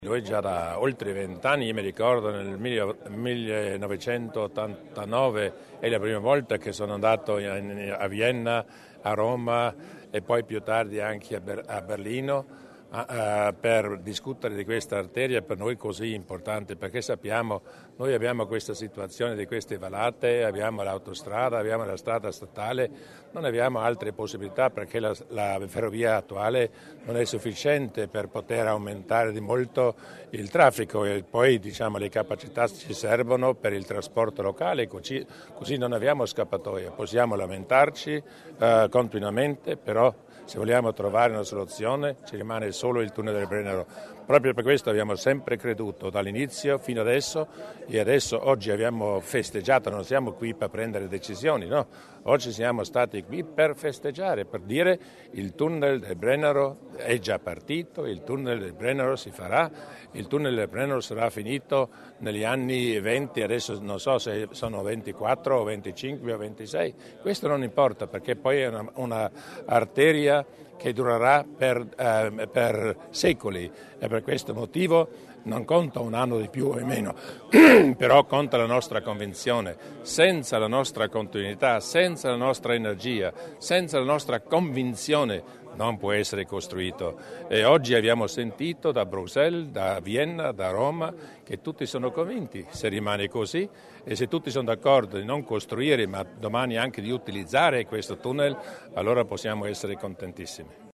Noi già da oltre 20 anni, io mi ricordo nel 1989 è la prima volta che sono andato a Vienna, a Roma e poi più tardi anche a Berlino per discutere di questa arteria per noi così importante, perché sappiamo, noi abbiamo questa situazione di queste valate, abbiamo l'autostrada, abbiamo la strada statale, non abbiamo altre possibilità perché la ferrovia attuale non è sufficiente per poter aumentare di molto il traffico e poi le capacità ci servono per il trasporto locale, così non abbiamo scappatoia, possiamo lamentarci continuamente, però se vogliamo trovare una soluzione ci rimane solo il tunnel del Brennero. Proprio per questo abbiamo sempre creduto dall'inizio fino adesso e adesso oggi abbiamo festeggiato, non siamo qui per prendere decisioni, no? Oggi siamo stati qui per festeggiare, per dire il tunnel del Brennero è già partito, il tunnel del Brennero si farà, il tunnel del Brennero sarà finito negli anni 20, adesso non so se sono 24 o 25 o 26, questo non importa perché poi è una arteria che durerà per secoli e per questo motivo non conta un anno di più o di meno, però conta la nostra convinzione. Senza la nostra continuità, senza la nostra energia, senza la nostra convinzione non può essere costruito. E oggi abbiamo sentito da Bruxelles, da Vienna, da Roma che tutti sono convinti. Se rimane così e se tutti sono d'accordo di non costruire ma domani anche di utilizzare questo tunnel, allora possiamo essere contentissimi.